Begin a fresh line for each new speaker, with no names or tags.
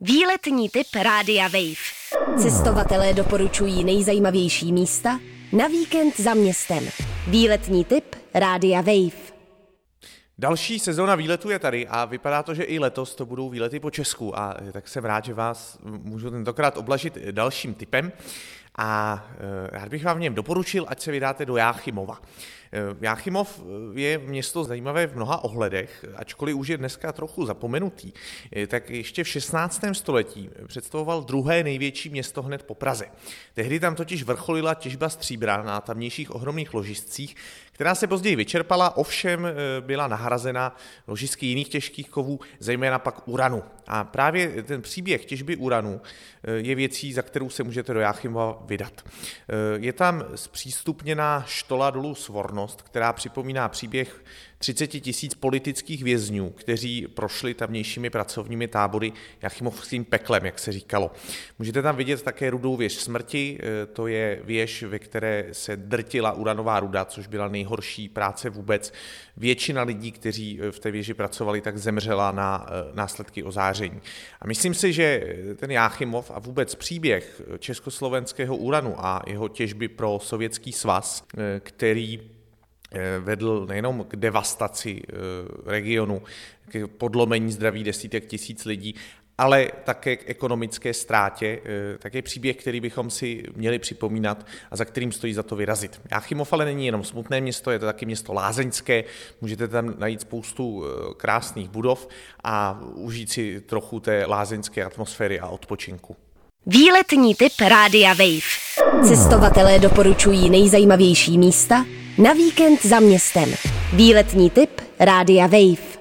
Výletní tip Rádia Wave. Cestovatelé doporučují nejzajímavější místa na víkend za městem. Výletní tip Rádia Wave.
Další sezóna výletů je tady a vypadá to, že i letos to budou výlety po Česku a tak jsem rád, že vás můžu tentokrát oblažit dalším tipem a rád bych vám v něm doporučil, ať se vydáte do Jáchymova. Jáchymov je město zajímavé v mnoha ohledech, ačkoliv už je dneska trochu zapomenutý, tak ještě v 16. století představoval druhé největší město hned po Praze. Tehdy tam totiž vrcholila těžba stříbra na tamnějších ohromných ložiscích, která se později vyčerpala, ovšem byla nahrazena ložisky jiných těžkých kovů, zejména pak uranu. A právě ten příběh těžby uranu je věcí, za kterou se můžete do Jáchymova vydat. Je tam zpřístupněná štola dolu Svornost, která připomíná příběh 30 000 politických vězňů, kteří prošli tamnějšími pracovními tábory Jáchymovským peklem, jak se říkalo. Můžete tam vidět také rudou věž smrti, to je věž, ve které se drtila uranová ruda, což byla nejhorší práce vůbec. Většina lidí, kteří v té věži pracovali, tak zemřela na následky ozáření. A myslím si, že ten Jáchymov a vůbec příběh československého uranu a jeho těžby pro Sovětský svaz, který vedl nejenom k devastaci regionu, k podlomení zdraví desítek tisíc lidí, ale také k ekonomické ztrátě, tak je příběh, který bychom si měli připomínat a za kterým stojí za to vyrazit. Jáchymov ale není jenom smutné město, je to taky město lázeňské, můžete tam najít spoustu krásných budov a užít si trochu té lázeňské atmosféry a odpočinku.
Výletní tip Rádia Wave. Cestovatelé doporučují nejzajímavější místa na víkend za městem. Výletní tip Rádia Wave.